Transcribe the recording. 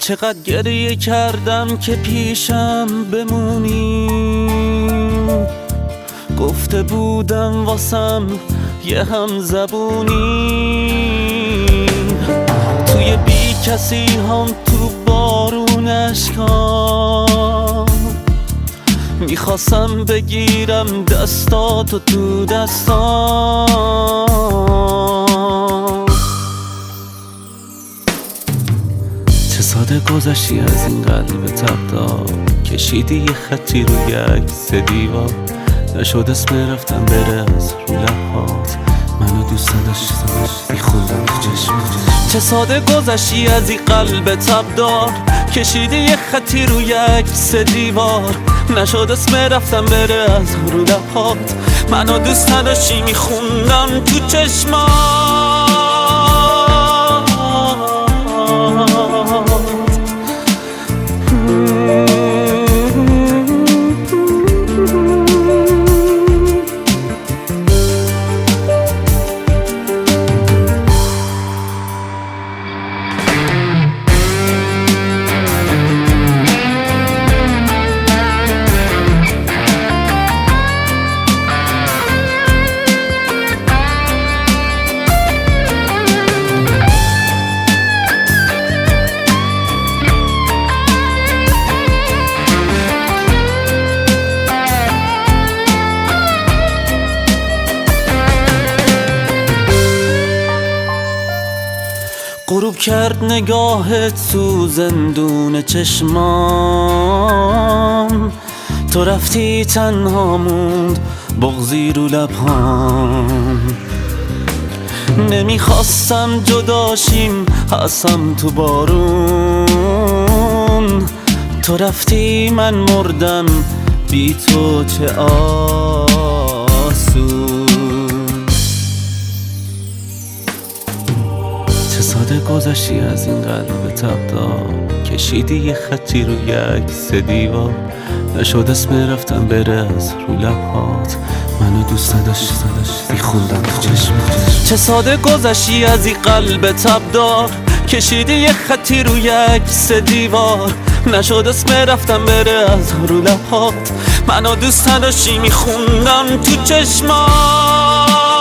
چقدر گریه کردم که پیشم بمونی، گفته بودم واسم یه هم زبونی. توی بی کسی هم تو بارون اشکام میخواستم بگیرم دستاتو تو دستام. چه ساده گذشتی از این قلب تبدار، کشیدی یه خطی رو یک سه دیوار، نشد اسم رفتم بره از رو لبهات، منو دوست داشتی خوندم تو چشمات. چه ساده گذشتی از این قلب تبدار، کشیدی یه خطی رو یک سه دیوار، نشد اسم رفتم بره از رو لبهات، منو دوست نداشتی میخوندم تو چشمات. غروب کرد نگاهت تو زندون چشمام، تو رفتی تنها موند بغضی رو لبهام. نمیخواستم جداشیم هستم تو بارون، تو رفتی من مردم بی تو چه آسون. چه ساده گذشتی از این قلب تبدار، کشیدی یه خطی رو یک سه دیوار، نشد اسم رفتم بره از رو لبهات، منو دوست نداشتی خوندم تو چشمات. چه ساده گذشتی از این قلب تبدار، کشیدی یه خطی رو یک سه دیوار، نشد اسم رفتم بره از رو لبهات، منو دوست نداشتی میخوندم تو چشمات.